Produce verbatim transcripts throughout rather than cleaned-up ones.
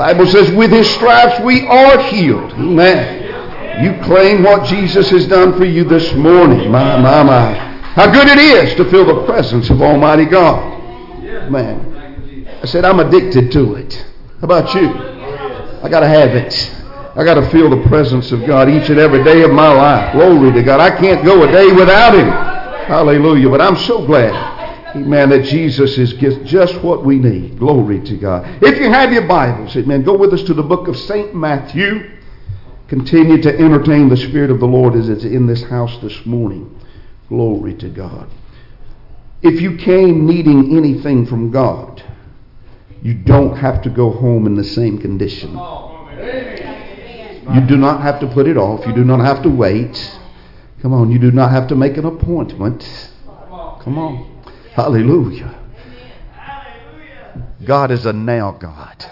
Bible says, with his stripes we are healed. Amen. You claim what Jesus has done for you this morning. My, my, my. How good it is to feel the presence of Almighty God. Man, I said, I'm addicted to it. How about you? I got to have it. I got to feel the presence of God each and every day of my life. Glory to God. I can't go a day without him. Hallelujah. But I'm so glad. Amen, that Jesus is just what we need. Glory to God. If you have your Bibles, amen, go with us to the book of Saint Matthew. Continue to entertain the Spirit of the Lord as it's in this house this morning. Glory to God. If you came needing anything from God, you don't have to go home in the same condition. You do not have to put it off. You do not have to wait. Come on, you do not have to make an appointment. Come on. Hallelujah. God is a now God.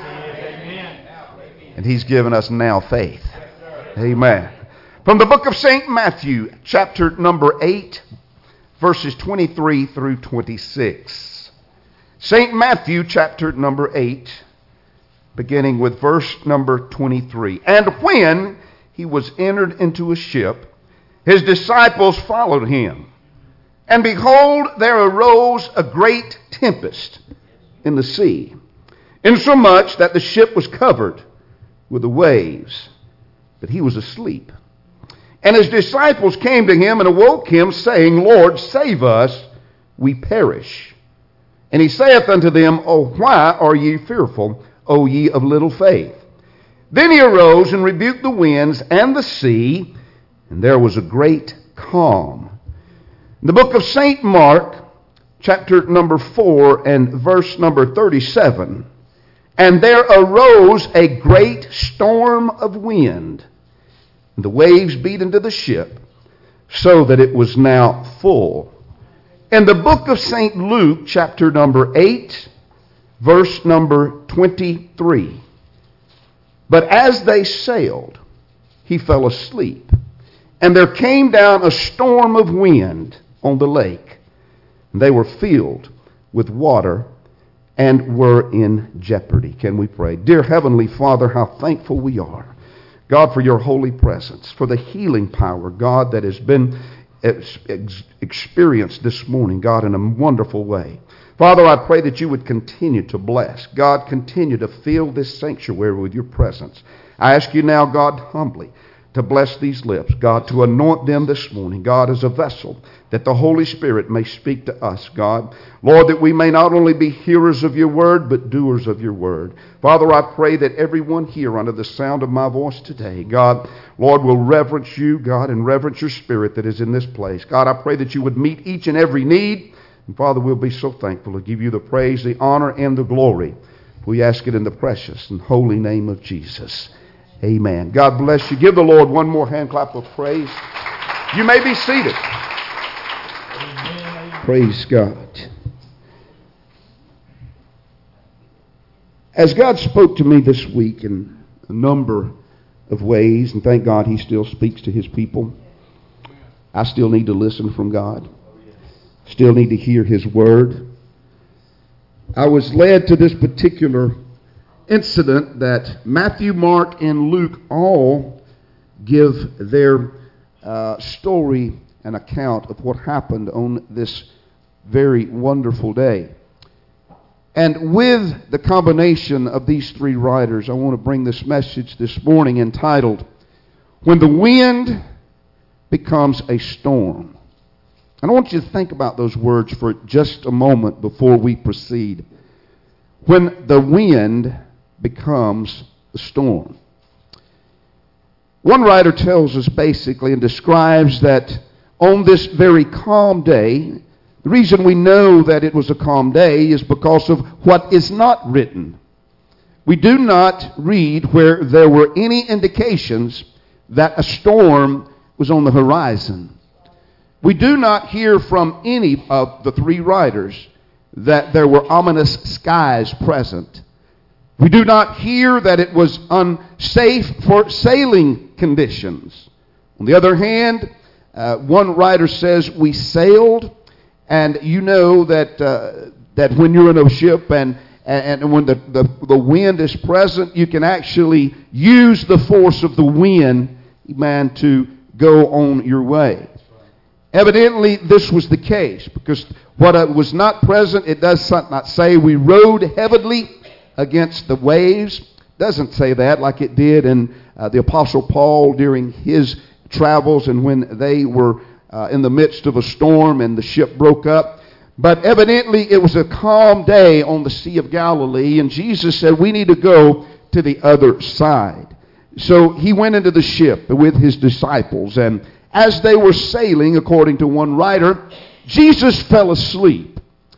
And he's given us now faith. Amen. From the book of Saint Matthew, chapter number eight, verses twenty-three through twenty-six. Saint Matthew, chapter number eight, beginning with verse number twenty-three. And when he was entered into a ship, his disciples followed him. And behold, there arose a great tempest in the sea, insomuch that the ship was covered with the waves, but he was asleep. And his disciples came to him and awoke him, saying, Lord, save us, we perish. And he saith unto them, O why are ye fearful, O ye of little faith? Then he arose and rebuked the winds and the sea, and there was a great calm. In the book of Saint Mark, chapter number four and verse number thirty-seven, and there arose a great storm of wind, and the waves beat into the ship, so that it was now full. In the book of Saint Luke, chapter number eight, verse number twenty-three, but as they sailed, he fell asleep, and there came down a storm of wind on the lake. They were filled with water and were in jeopardy. Can we pray? Dear Heavenly Father, how thankful we are, God, for your holy presence, for the healing power, God, that has been ex- ex- experienced this morning, God, in a wonderful way. Father, I pray that you would continue to bless. God, continue to fill this sanctuary with your presence. I ask you now, God, humbly, to bless these lips, God, to anoint them this morning, God, as a vessel, that the Holy Spirit may speak to us, God. Lord, that we may not only be hearers of your word, but doers of your word. Father, I pray that everyone here under the sound of my voice today, God, Lord, will reverence you, God, and reverence your Spirit that is in this place. God, I pray that you would meet each and every need. And Father, we'll be so thankful to give you the praise, the honor, and the glory. We ask it in the precious and holy name of Jesus. Amen. God bless you. Give the Lord one more hand clap of praise. You may be seated. Amen. Praise God. As God spoke to me this week in a number of ways, and thank God he still speaks to his people, I still need to listen from God. Still need to hear his word. I was led to this particular incident that Matthew, Mark, and Luke all give their uh, story and account of what happened on this very wonderful day. And with the combination of these three writers, I want to bring this message this morning entitled, When the Wind Becomes a Storm. And I want you to think about those words for just a moment before we proceed. When the wind becomes a storm. One writer tells us basically and describes that on this very calm day, the reason we know that it was a calm day is because of what is not written. We do not read where there were any indications that a storm was on the horizon. We do not hear from any of the three writers that there were ominous skies present. We do not hear that it was unsafe for sailing conditions. On the other hand, uh, one writer says we sailed, and you know that uh, that when you're in a ship and And, and when the, the, the wind is present, you can actually use the force of the wind, amen, to go on your way. Evidently, this was the case, because what was not present, it does not say we rode heavily against the waves. It doesn't say that like it did in uh, the Apostle Paul during his travels and when they were uh, in the midst of a storm and the ship broke up. But evidently, it was a calm day on the Sea of Galilee, and Jesus said, we need to go to the other side. So he went into the ship with his disciples, and as they were sailing, according to one writer, Jesus fell asleep.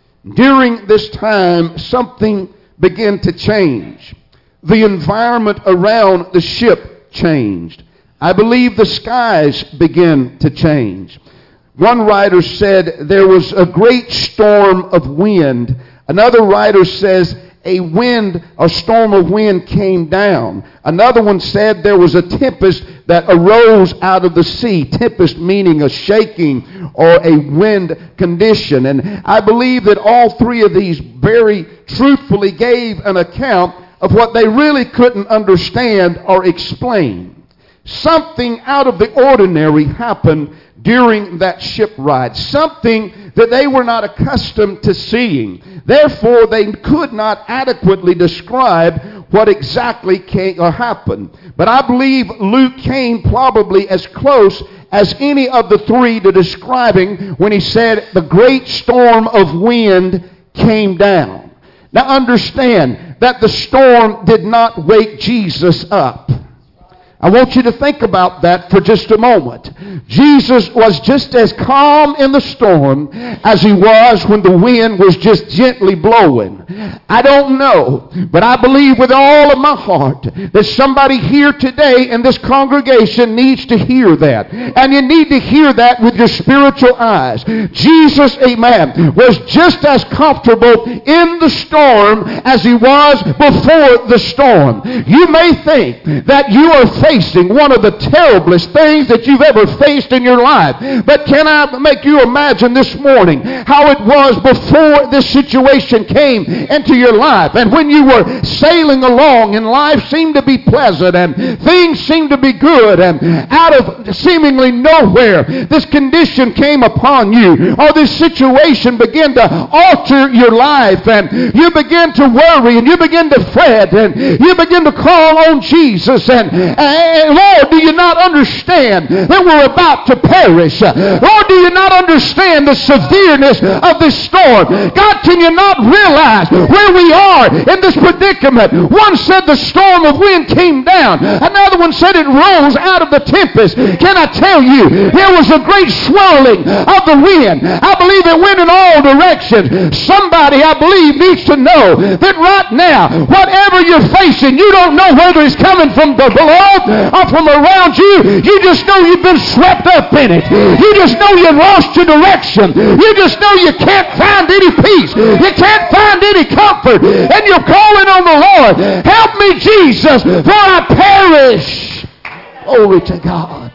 During this time, something began to change. The environment around the ship changed. I believe the skies began to change. One writer said there was a great storm of wind. Another writer says a wind, a storm of wind came down. Another one said there was a tempest that arose out of the sea. Tempest meaning a shaking or a wind condition. And I believe that all three of these very truthfully gave an account of what they really couldn't understand or explain. Something out of the ordinary happened during that ship ride, something that they were not accustomed to seeing. Therefore, they could not adequately describe what exactly came or happened. But I believe Luke came probably as close as any of the three to describing when he said the great storm of wind came down. Now understand that the storm did not wake Jesus up. I want you to think about that for just a moment. Jesus was just as calm in the storm as he was when the wind was just gently blowing. I don't know, but I believe with all of my heart that somebody here today in this congregation needs to hear that. And you need to hear that with your spiritual eyes. Jesus, amen, was just as comfortable in the storm as he was before the storm. You may think that you are facing one of the terriblest things that you've ever faced in your life. But can I make you imagine this morning how it was before this situation came into your life, and when you were sailing along and life seemed to be pleasant and things seemed to be good, and out of seemingly nowhere this condition came upon you, or this situation began to alter your life, and you begin to worry and you begin to fret and you begin to call on Jesus, and, and Lord, do you not understand that we're about to perish? Lord, do you not understand the severeness of this storm? God, can you not realize where we are in this predicament? One said the storm of wind came down. Another one said it rose out of the tempest. Can I tell you, there was a great swirling of the wind. I believe it went in all directions. Somebody, I believe, needs to know that right now, whatever you're facing, you don't know whether it's coming from the below or from around you. You just know you've been swept up in it. You just know you lost your direction. You just know you can't find any peace. You can't find any comfort. And you're calling on the Lord. Help me, Jesus, for I perish. Glory to God.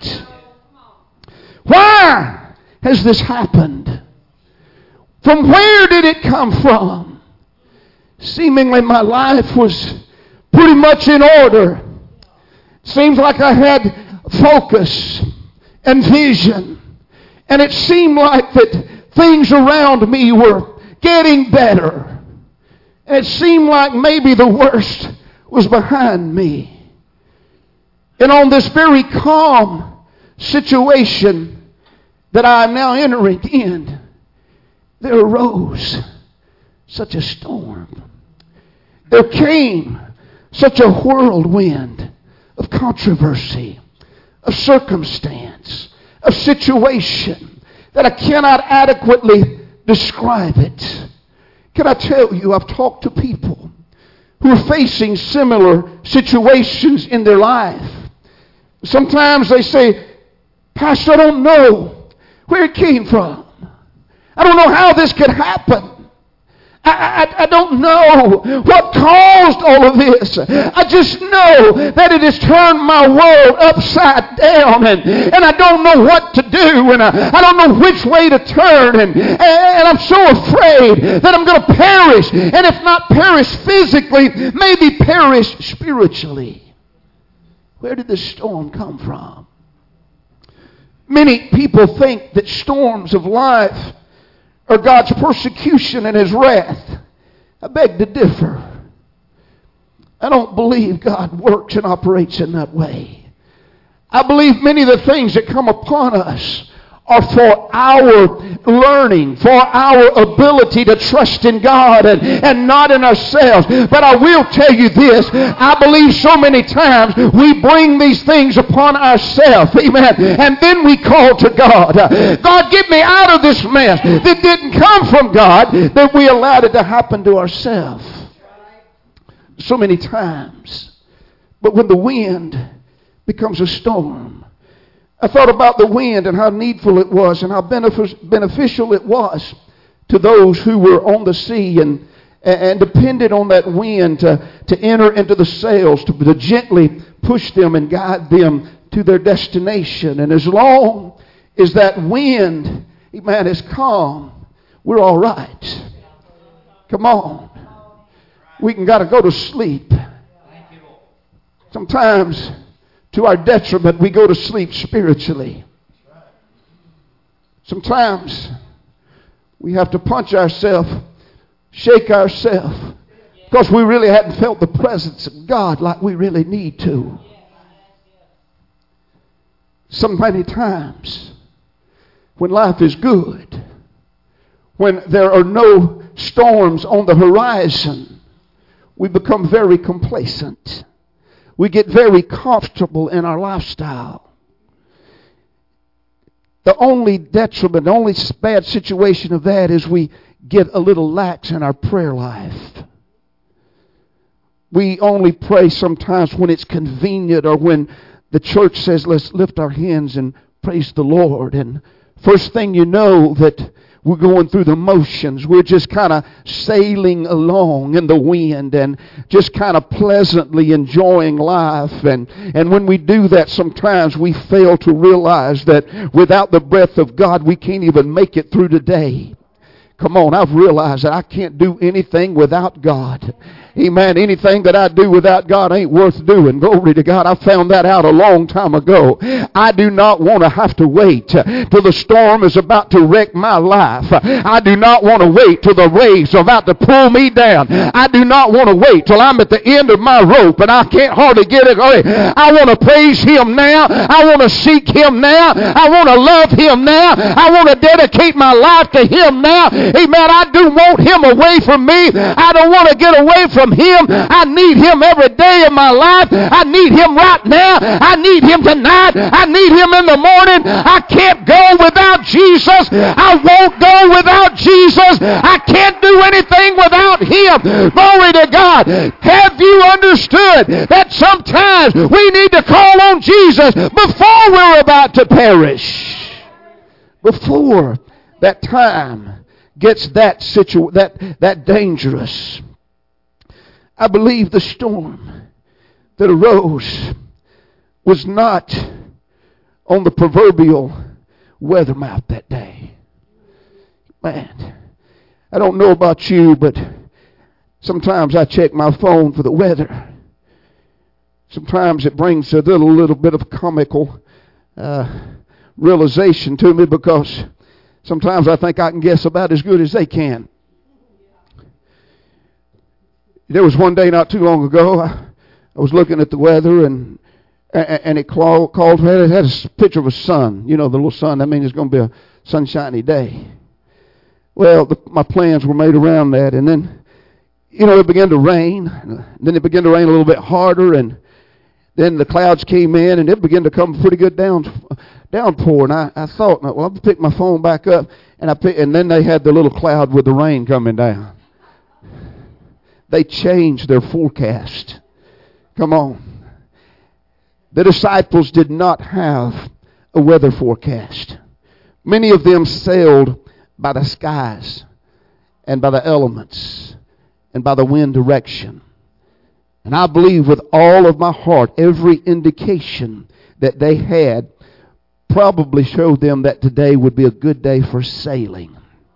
Why has this happened? From where did it come from? Seemingly my life was pretty much in order. Seems like I had focus and vision. And it seemed like that things around me were getting better. And it seemed like maybe the worst was behind me. And on this very calm situation that I am now entering in, there arose such a storm. There came such a whirlwind of controversy, of circumstance, of situation that I cannot adequately describe it. Can I tell you, I've talked to people who are facing similar situations in their life. Sometimes they say, Pastor, I don't know where it came from. I don't know how this could happen. I, I, I don't know what caused all of this. I just know that it has turned my world upside down, and, and I don't know what to do, and I, I don't know which way to turn, and, and I'm so afraid that I'm going to perish, and if not perish physically, maybe perish spiritually. Where did this storm come from? Many people think that storms of life are God's persecution and His wrath. I beg to differ. I don't believe God works and operates in that way. I believe many of the things that come upon us are for our learning, for our ability to trust in God and, and not in ourselves. But I will tell you this, I believe so many times we bring these things upon ourselves, amen, and then we call to God. God, get me out of this mess that didn't come from God, that we allowed it to happen to ourselves. So many times. But when the wind becomes a storm, I thought about the wind and how needful it was and how beneficial it was to those who were on the sea and, and depended on that wind to, to enter into the sails, to, to gently push them and guide them to their destination. And as long as that wind, man, is calm, we're all right. Come on. We can got to go to sleep. Sometimes, to our detriment, we go to sleep spiritually. Sometimes we have to punch ourselves, shake ourselves, because we really hadn't felt the presence of God like we really need to. So many times when life is good, when there are no storms on the horizon, we become very complacent. We get very comfortable in our lifestyle. The only detriment, the only bad situation of that is we get a little lax in our prayer life. We only pray sometimes when it's convenient or when the church says, let's lift our hands and praise the Lord. And first thing you know that we're going through the motions. We're just kind of sailing along in the wind and just kind of pleasantly enjoying life. And, and when we do that, sometimes we fail to realize that without the breath of God, we can't even make it through the day. Come on, I've realized that I can't do anything without God. Amen. Anything that I do without God ain't worth doing. Glory to God. I found that out a long time ago. I do not want to have to wait till the storm is about to wreck my life. I do not want to wait till the waves are about to pull me down. I do not want to wait till I'm at the end of my rope and I can't hardly get it. I want to praise Him now. I want to seek Him now. I want to love Him now. I want to dedicate my life to Him now. Amen. I do want Him away from me. I don't want to get away from Him. I need Him every day of my life. I need Him right now. I need Him tonight. I need Him in the morning. I can't go without Jesus. I won't go without Jesus. I can't do anything without Him. Glory to God. Have you understood that sometimes we need to call on Jesus before we're about to perish? Before that time gets that situ- that that dangerous. I believe the storm that arose was not on the proverbial weather map that day. Man, I don't know about you, but sometimes I check my phone for the weather. Sometimes it brings a little, little bit of comical uh, realization to me, because sometimes I think I can guess about as good as they can. There was one day not too long ago, I, I was looking at the weather, and and it called, called it had a picture of a sun. You know, the little sun. That means it's going to be a sunshiny day. Well, the, my plans were made around that, and then, you know, it began to rain. Then it began to rain a little bit harder, and then the clouds came in, and it began to come pretty good down downpour. And I, I thought, well, I'll pick my phone back up, and I pick, and then they had the little cloud with the rain coming down. They changed their forecast. Come on. The disciples did not have a weather forecast. Many of them sailed by the skies and by the elements and by the wind direction. And I believe with all of my heart, every indication that they had probably showed them that today would be a good day for sailing.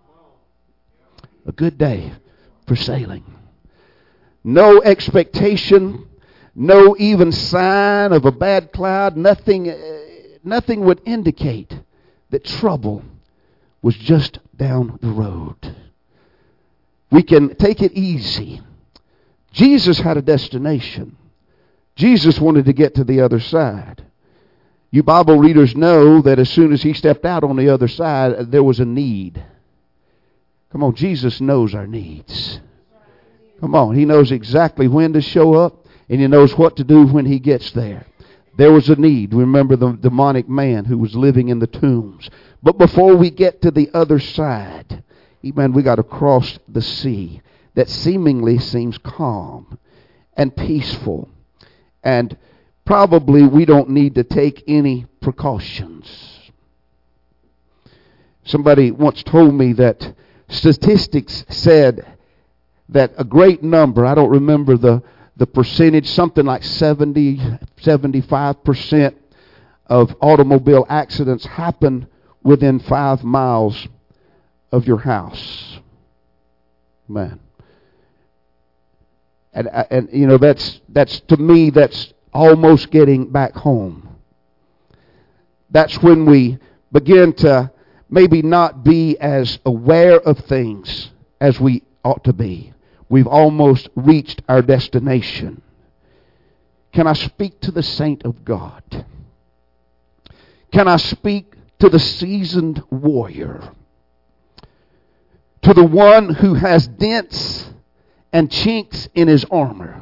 A good day for sailing. No expectation, no even sign of a bad cloud, nothing, uh, nothing would indicate that trouble was just down the road. We can take it easy. Jesus had a destination. Jesus wanted to get to the other side. You Bible readers know that as soon as he stepped out on the other side, there was a need. Come on, Jesus knows our needs. Come on, he knows exactly when to show up, and he knows what to do when he gets there. There was a need. Remember the demonic man who was living in the tombs. But before we get to the other side, amen, we got to cross the sea that seemingly seems calm and peaceful. And probably we don't need to take any precautions. Somebody once told me that statistics said that a great number, I don't remember the, the percentage, something like seventy, seventy-five percent of automobile accidents happen within five miles of your house. Man. And, and you know, that's, that's to me, that's almost getting back home. That's when we begin to maybe not be as aware of things as we ought to be. We've almost reached our destination. Can I speak to the saint of God? Can I speak to the seasoned warrior? To the one who has dents and chinks in his armor?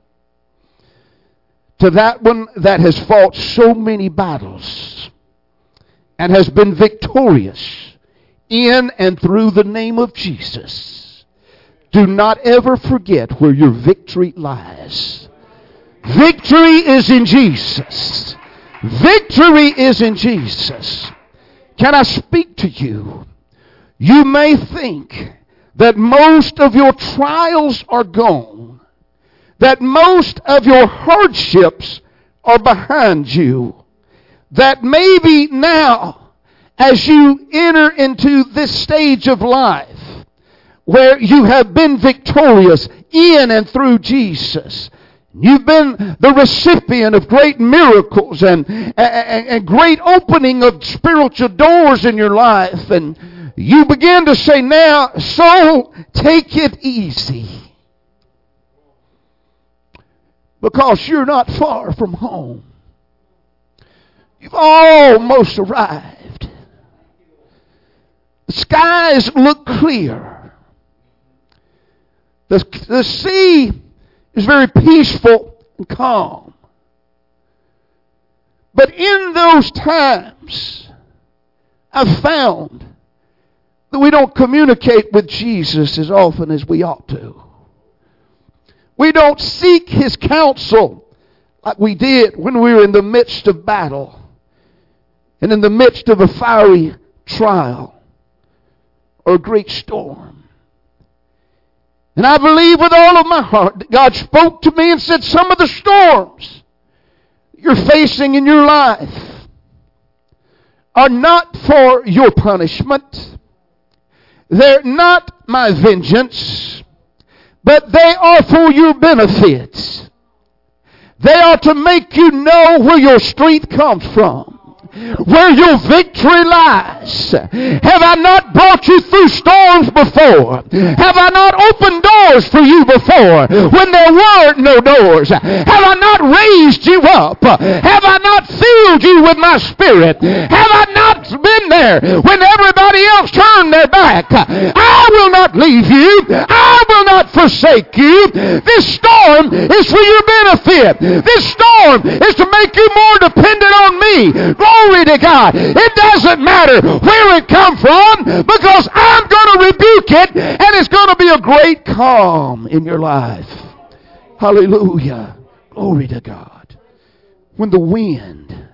To that one that has fought so many battles and has been victorious in and through the name of Jesus. Do not ever forget where your victory lies. Victory is in Jesus. Victory is in Jesus. Can I speak to you? You may think that most of your trials are gone, that most of your hardships are behind you, that maybe now, as you enter into this stage of life, where you have been victorious in and through Jesus, you've been the recipient of great miracles and, and, and great opening of spiritual doors in your life, and you begin to say, now, soul, take it easy. Because you're not far from home. You've almost arrived. The skies look clear. The, the sea is very peaceful and calm. But in those times, I've found that we don't communicate with Jesus as often as we ought to. We don't seek his counsel like we did when we were in the midst of battle and in the midst of a fiery trial or a great storm. And I believe with all of my heart that God spoke to me and said, some of the storms you're facing in your life are not for your punishment. They're not my vengeance, but they are for your benefits. They are to make you know where your strength comes from, where your victory lies. Have I not brought you through storms before? Have I not opened doors for you before when there were no doors? Have I not raised you up? Have I not filled you with my spirit? Have I not been there when everybody else turned their back? I will not leave you. I will not forsake you. This storm is for your benefit. This storm is to make you more dependent on me. Glory to God. It doesn't matter where it comes from, because I'm going to rebuke it, and it's going to be a great calm in your life. Hallelujah. Glory to God. When the wind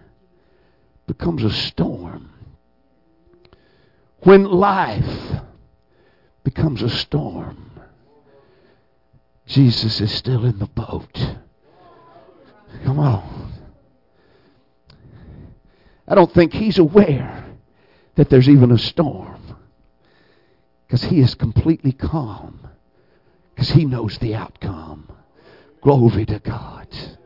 becomes a storm, when life becomes a storm, Jesus is still in the boat. Come on. I don't think he's aware that there's even a storm, because he is completely calm, because he knows the outcome. Glory to God.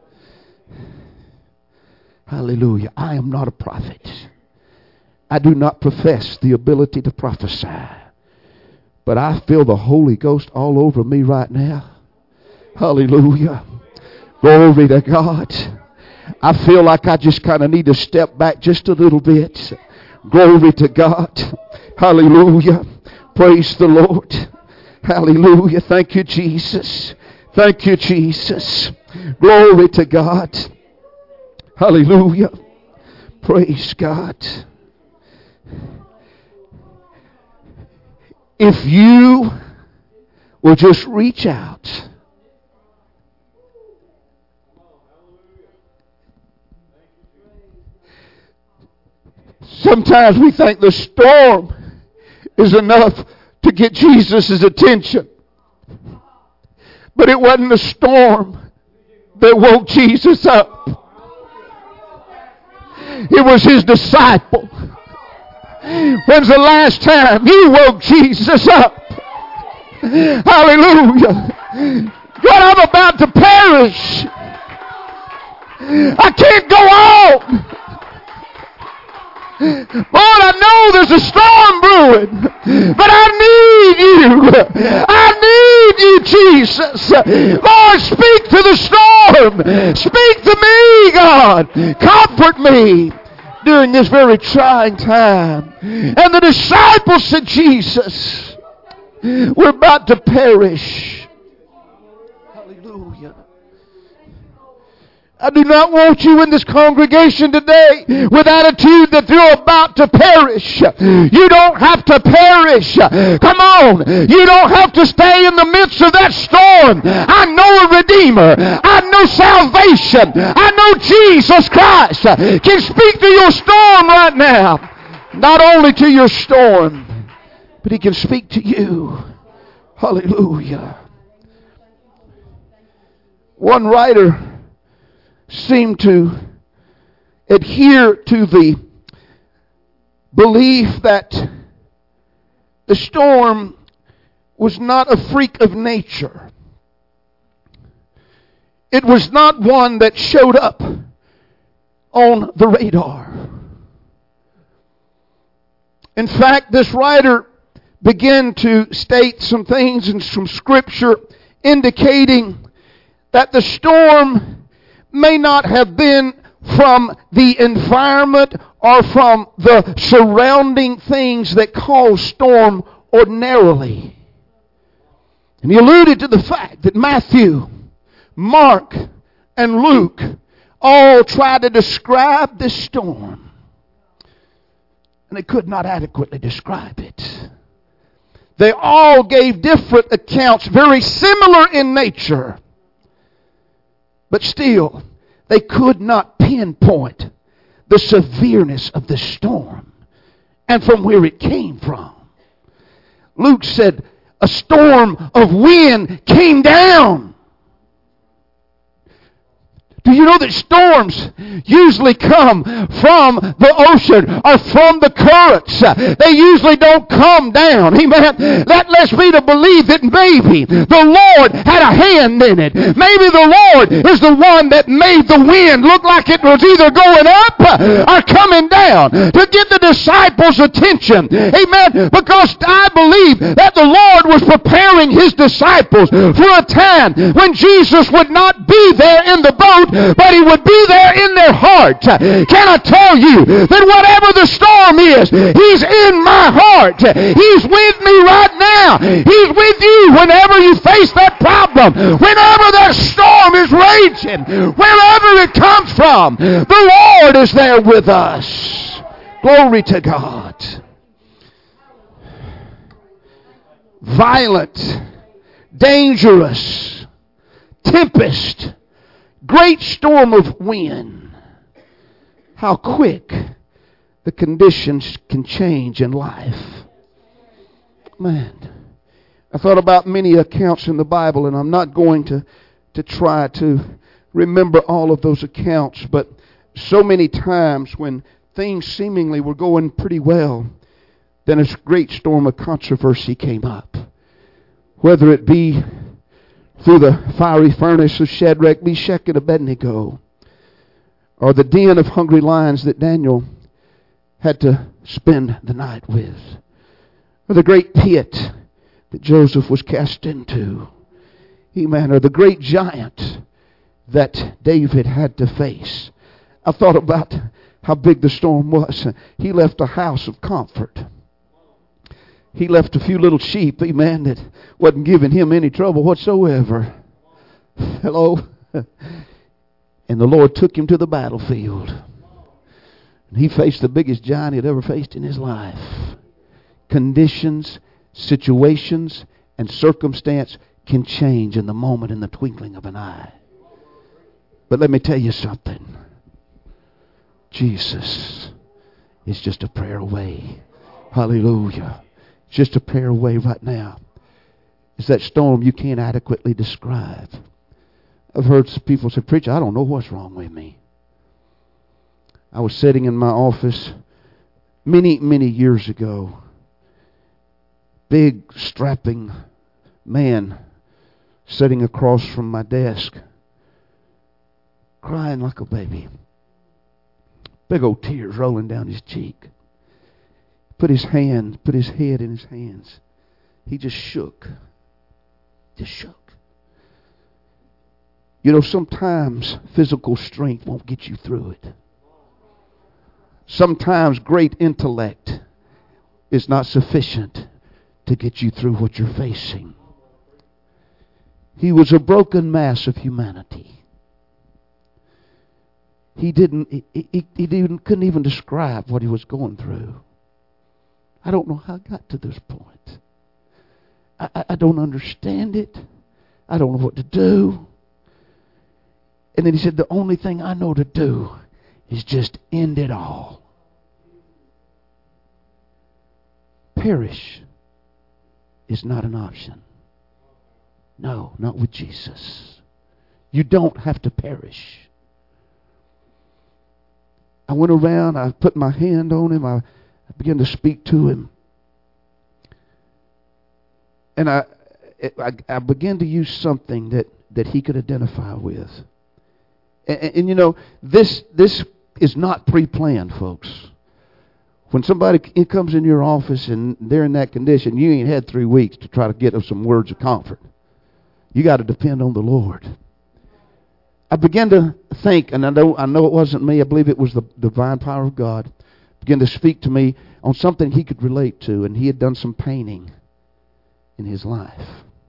Hallelujah. I am not a prophet. I do not profess the ability to prophesy. But I feel the Holy Ghost all over me right now. Hallelujah. Glory to God. I feel like I just kind of need to step back just a little bit. Glory to God. Hallelujah. Praise the Lord. Hallelujah. Thank you, Jesus. Thank you, Jesus. Glory to God. Hallelujah. Praise God. If you will just reach out. Sometimes we think the storm is enough to get Jesus' attention. But it wasn't the storm that woke Jesus up. It was his disciple. When's the last time you woke Jesus up? Hallelujah. God, I'm about to perish. I can't go on. Lord, I know there's a storm brewing, but I need you. I need you, Jesus. Lord, speak to the storm. Speak to me, God. Comfort me during this very trying time. And the disciples said, Jesus, we're about to perish. Hallelujah. I do not want you in this congregation today with attitude that you're about to perish. You don't have to perish. Come on. You don't have to stay in the midst of that storm. I know a Redeemer. I know salvation. I know Jesus Christ can speak to your storm right now. Not only to your storm, but he can speak to you. Hallelujah. One writer seem to adhere to the belief that the storm was not a freak of nature. It was not one that showed up on the radar. In fact, this writer began to state some things in some scripture indicating that the storm may not have been from the environment or from the surrounding things that cause storm ordinarily. And he alluded to the fact that Matthew, Mark, and Luke all tried to describe this storm, and they could not adequately describe it. They all gave different accounts, very similar in nature. But still, they could not pinpoint the severeness of the storm and from where it came from. Luke said, a storm of wind came down. Do you know that storms usually come from the ocean or from the currents? They usually don't come down. Amen. That lets me to believe that maybe the Lord had a hand in it. Maybe the Lord is the one that made the wind look like it was either going up or coming down to get the disciples' attention. Amen. Because I believe that the Lord was preparing his disciples for a time when Jesus would not be there in the boat, but he would be there in their heart. Can I tell you that whatever the storm is, he's in my heart. He's with me right now. He's with you whenever you face that problem. Whenever that storm is raging, wherever it comes from, the Lord is there with us. Glory to God. Violent, dangerous, tempest, great storm of wind. How quick the conditions can change in life. Man, I thought about many accounts in the Bible, and I'm not going to, to try to remember all of those accounts, but so many times when things seemingly were going pretty well, then a great storm of controversy came up. Whether it be through the fiery furnace of Shadrach, Meshach, and Abednego, or the den of hungry lions that Daniel had to spend the night with, or the great pit that Joseph was cast into, amen, or the great giant that David had to face. I thought about how big the storm was. He left a house of comfort. He left a few little sheep, amen, that wasn't giving him any trouble whatsoever. Hello? And the Lord took him to the battlefield. And he faced the biggest giant he'd ever faced in his life. Conditions, situations, and circumstance can change in the moment, in the twinkling of an eye. But let me tell you something. Jesus is just a prayer away. Hallelujah. Just a prayer away right now. It's that storm you can't adequately describe. I've heard some people say, "Preacher, I don't know what's wrong with me." I was sitting in my office many, many years ago. Big, strapping man sitting across from my desk, crying like a baby. Big old tears rolling down his cheek. Put his hand, put his head in his hands. He just shook. Just shook. You know, sometimes physical strength won't get you through it. Sometimes great intellect is not sufficient to get you through what you're facing. He was a broken mass of humanity. He didn't, he, he, he didn't, couldn't even describe what he was going through. I don't know how I got to this point. I, I, I don't understand it. I don't know what to do. And then he said, the only thing I know to do is just end it all. Perish is not an option. No, not with Jesus. You don't have to perish. I went around, I put my hand on him, I, I began to speak to him. And I, I, I began to use something that, that he could identify with. And, and, and you know, this this is not pre-planned, folks. When somebody comes in your office and they're in that condition, you ain't had three weeks to try to get them some words of comfort. You got to depend on the Lord. I began to think, and I know I know it wasn't me. I believe it was the divine power of God. Began to speak to me on something he could relate to, and he had done some painting in his life.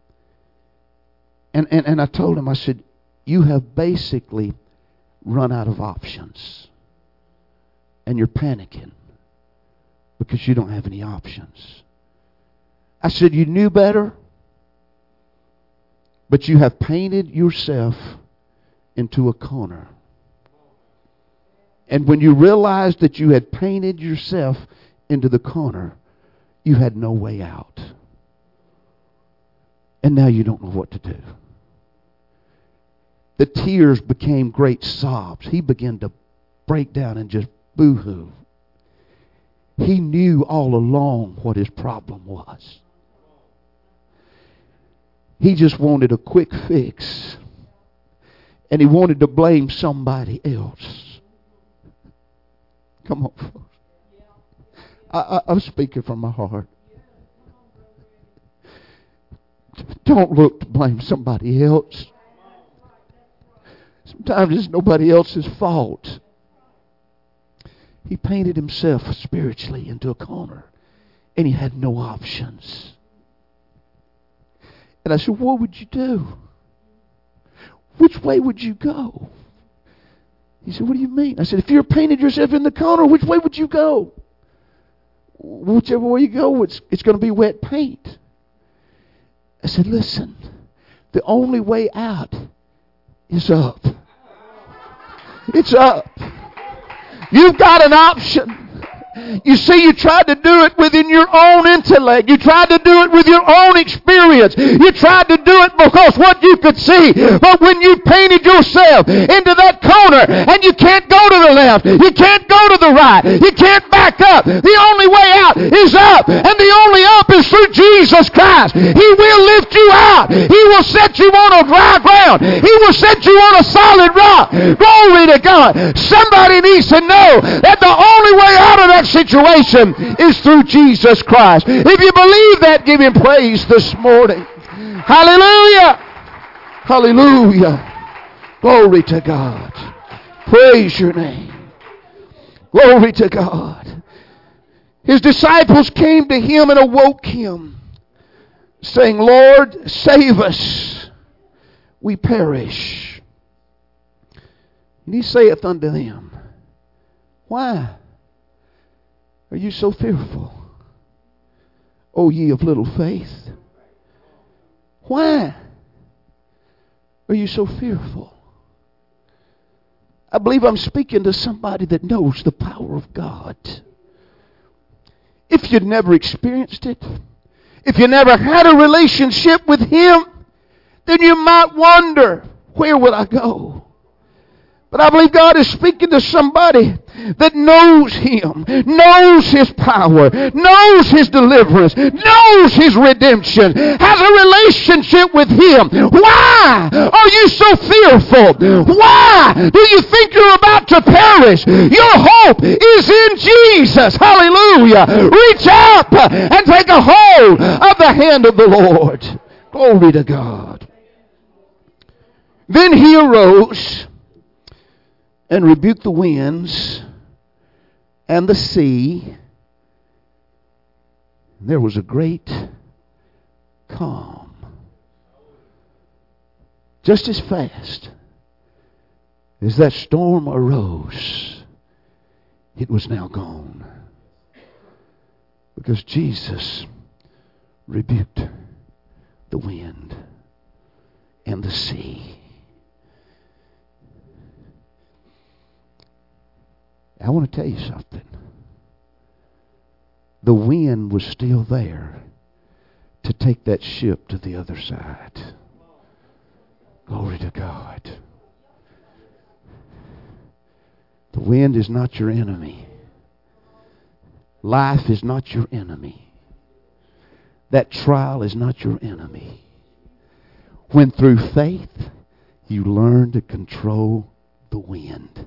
And and, and I told him, I said, you have basically run out of options. And you're panicking because you don't have any options. I said, you knew better, but you have painted yourself into a corner. And when you realized that you had painted yourself into the corner, you had no way out. And now you don't know what to do. The tears became great sobs. He began to break down and just boo-hoo. He knew all along what his problem was. He just wanted a quick fix. And he wanted to blame somebody else. Come on, folks. I, I, I'm speaking from my heart. Don't look to blame somebody else. Sometimes it's nobody else's fault. He painted himself spiritually into a corner, and he had no options. And I said, what would you do? Which way would you go? He said, what do you mean? I said, if you're painted yourself in the corner, which way would you go? Whichever way you go, it's, it's going to be wet paint. I said, listen, the only way out is up. It's up. You've got an option. You see, you tried to do it within your own intellect. You tried to do it with your own experience. You tried to do it because what you could see. But when you painted yourself into that corner and you can't go to the left, you can't go to the right, you can't back up. The only way out is up, and the only up is through Jesus Christ. He will lift you out. He will set you on a dry ground. He will set you on a solid rock. Glory to God. Somebody needs to know that the only way out of that situation is through Jesus Christ. If you believe that, give Him praise this morning. Hallelujah. Hallelujah. Glory to God. Praise your name. Glory to God. His disciples came to Him and awoke Him, saying, Lord, save us. We perish. And He saith unto them, why are you so fearful, O ye of little faith? Why are you so fearful? I believe I'm speaking to somebody that knows the power of God. If you'd never experienced it, if you never had a relationship with Him, then you might wonder, where will I go? But I believe God is speaking to somebody that knows Him, knows His power, knows His deliverance, knows His redemption, has a relationship with Him. Why are you so fearful? Why do you think you're about to perish? Your hope is in Jesus. Hallelujah. Reach up and take a hold of the hand of the Lord. Glory to God. Then He arose and rebuked the winds and the sea. There was a great calm. Just as fast as that storm arose, it was now gone. Because Jesus rebuked the wind and the sea. I want to tell you something. The wind was still there to take that ship to the other side. Glory to God. The wind is not your enemy. Life is not your enemy. That trial is not your enemy. When through faith you learn to control the wind.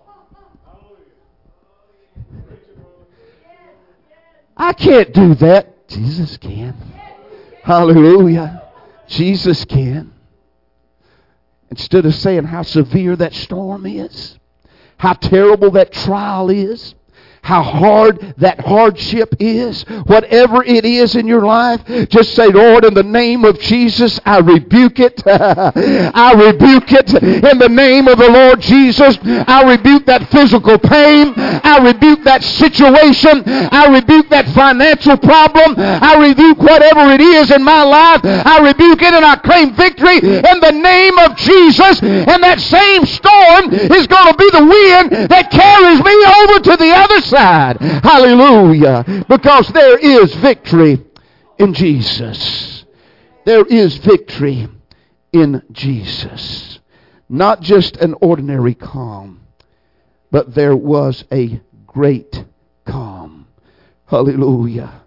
I can't do that. Jesus can. Hallelujah. Jesus can. Instead of saying how severe that storm is, how terrible that trial is, how hard that hardship is, whatever it is in your life, just say, Lord, in the name of Jesus, I rebuke it. I rebuke it in the name of the Lord Jesus. I rebuke that physical pain. I rebuke that situation. I rebuke that financial problem. I rebuke whatever it is in my life. I rebuke it and I claim victory in the name of Jesus. And that same storm is going to be the wind that carries me over to the other side. Side. Hallelujah. Because there is victory in Jesus. There is victory in Jesus. Not just an ordinary calm, but there was a great calm. Hallelujah.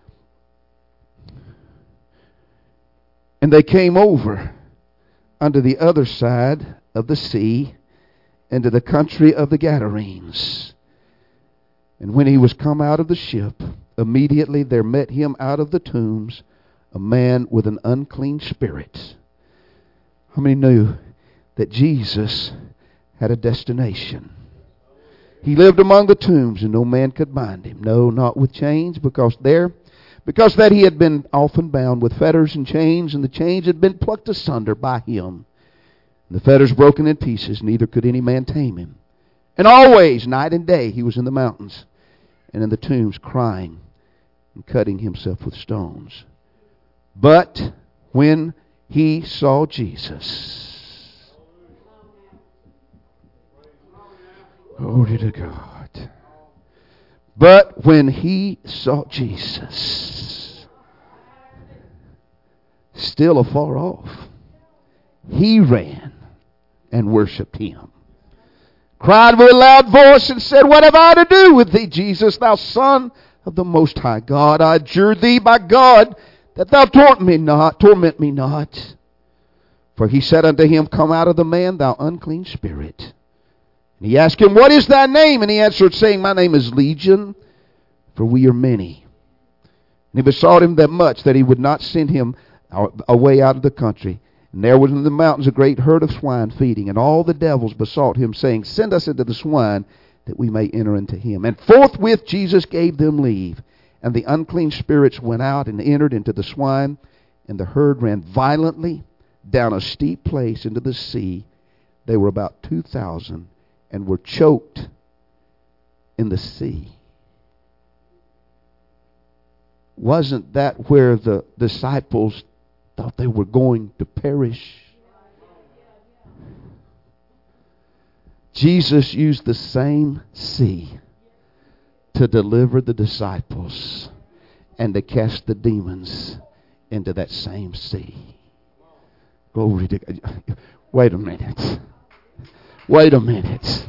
And they came over unto the other side of the sea, into the country of the Gadarenes. And when he was come out of the ship, immediately there met him out of the tombs a man with an unclean spirit. How many knew that Jesus had a destination? He lived among the tombs, and no man could bind him. No, not with chains, because there, because that he had been often bound with fetters and chains, and the chains had been plucked asunder by him. And the fetters broken in pieces, neither could any man tame him. And always, night and day, he was in the mountains and in the tombs, crying and cutting himself with stones. But when he saw Jesus, glory to God. But when he saw Jesus still afar off, he ran and worshipped him. Cried with a loud voice and said, What have I to do with thee, Jesus, thou Son of the Most High God? I adjure thee by God that thou torment me not, torment me not. For he said unto him, Come out of the man, thou unclean spirit. And he asked him, What is thy name? And he answered, saying, My name is Legion, for we are many. And he besought him that much that he would not send him away out of the country. And there was in the mountains a great herd of swine feeding, and all the devils besought him, saying, Send us into the swine, that we may enter into him. And forthwith Jesus gave them leave. And the unclean spirits went out and entered into the swine, and the herd ran violently down a steep place into the sea. They were about two thousand, and were choked in the sea. Wasn't that where the disciples thought they were going to perish? Jesus used the same sea to deliver the disciples and to cast the demons into that same sea. Glory to God. Wait a minute. Wait a minute.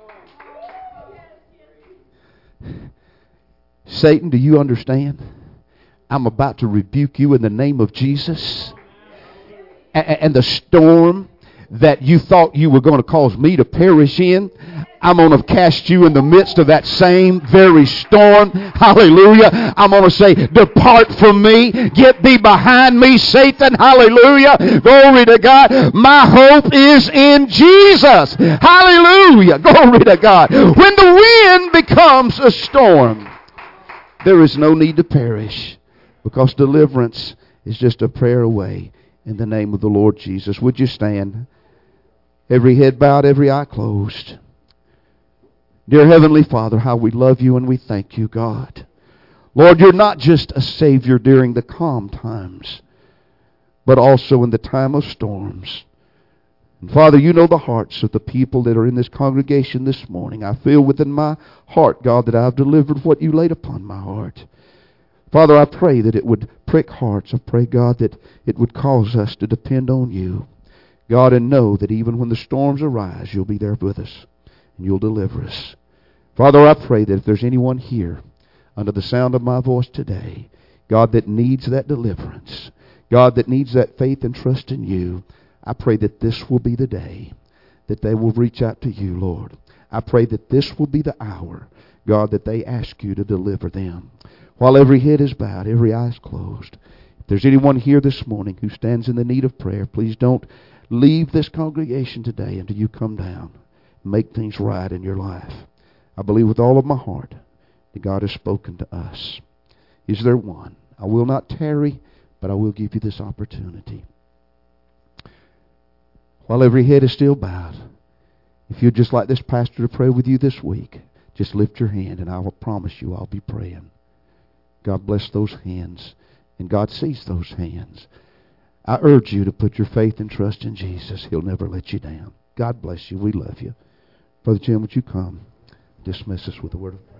Satan, do you understand? I'm about to rebuke you in the name of Jesus. And the storm that you thought you were going to cause me to perish in, I'm going to cast you in the midst of that same very storm. Hallelujah. I'm going to say, Depart from me. Get thee behind me, Satan. Hallelujah. Glory to God. My hope is in Jesus. Hallelujah. Glory to God. When the wind becomes a storm, there is no need to perish, because deliverance is just a prayer away in the name of the Lord Jesus. Would you stand? Every head bowed, every eye closed. Dear Heavenly Father, how we love you and we thank you, God. Lord, you're not just a Savior during the calm times, but also in the time of storms. And Father, you know the hearts of the people that are in this congregation this morning. I feel within my heart, God, that I've delivered what you laid upon my heart. Father, I pray that it would prick hearts. I pray, God, that it would cause us to depend on you, God, and know that even when the storms arise, you'll be there with us and you'll deliver us. Father, I pray that if there's anyone here under the sound of my voice today, God, that needs that deliverance, God, that needs that faith and trust in you, I pray that this will be the day that they will reach out to you, Lord. I pray that this will be the hour, God, that they ask you to deliver them. While every head is bowed, every eye is closed, if there's anyone here this morning who stands in the need of prayer, please don't leave this congregation today until you come down and make things right in your life. I believe with all of my heart that God has spoken to us. Is there one? I will not tarry, but I will give you this opportunity. While every head is still bowed, if you'd just like this pastor to pray with you this week, just lift your hand and I will promise you I'll be praying. God bless those hands, and God sees those hands. I urge you to put your faith and trust in Jesus. He'll never let you down. God bless you. We love you. Brother Jim, would you come? Dismiss us with a word of prayer.